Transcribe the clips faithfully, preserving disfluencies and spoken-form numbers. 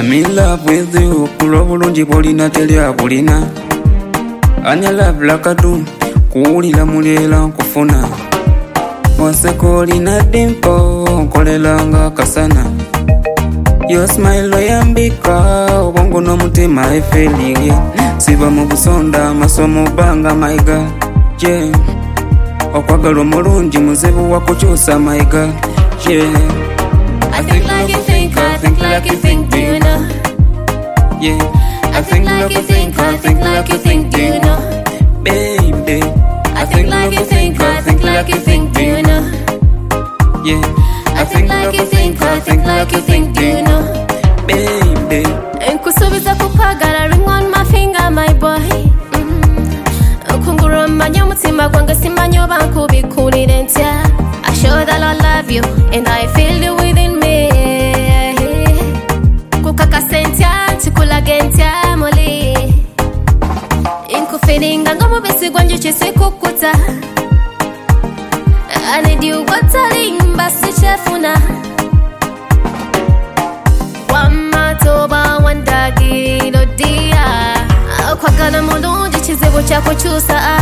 I'm in love with you. Kulobulungi bolina telya bulina. Anya love lakatu kuwulira muleera nkufuna. Waseko olina dimpo nkolelanga kasana. Your smile oyambika obongo n'omutima efeeling. Siba mu busonda masomo banga my God. Yeah. Okwagala omulungi muzibu wakukyusa my God. Yeah. I think like you think, I think like you think, do you know? Yeah. I think like you think, I think like you think, do you know? Baby. I think like you think, I think like you think, do you know? Yeah. I think like you think, I think like you think, do you know? Baby. Nkusubiza kukwagala, ring on my finger, my boy. Kunguru manya mutima gwange simanyo bankubikulire ntya. I show that I love you and I feel you within me. Kukakase ntya, chikulage ntya muli. Inkufiringa ng'omubisi gwanjuki sikukuta. I need you watalimba sichefuna. Wamatoba wandagiro dia. Kwagala mulungi kizibu kyakukyusa.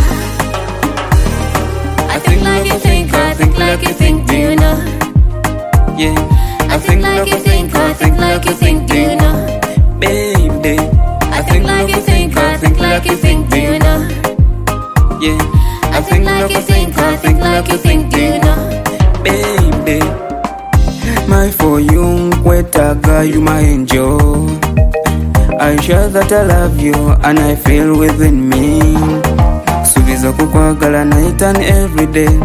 I think like you think, I think like you think, do you know? Yeah. I think like you think, I think like you think, do you know? Baby. I think like you think, I think like you think, do you know? Yeah. I think like you think, I think like you think, do you know? Baby. My for you, kwetaga, you my angel. I sure that I love you and I feel within me. Subiza kukwagala night and every day.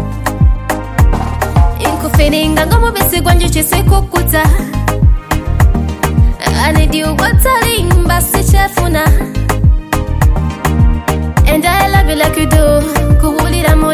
Inkufiringa ng'omubisi gwanjuki sikukuta. I need you watalimba sichefuna. And I love you like you do. Kuwulira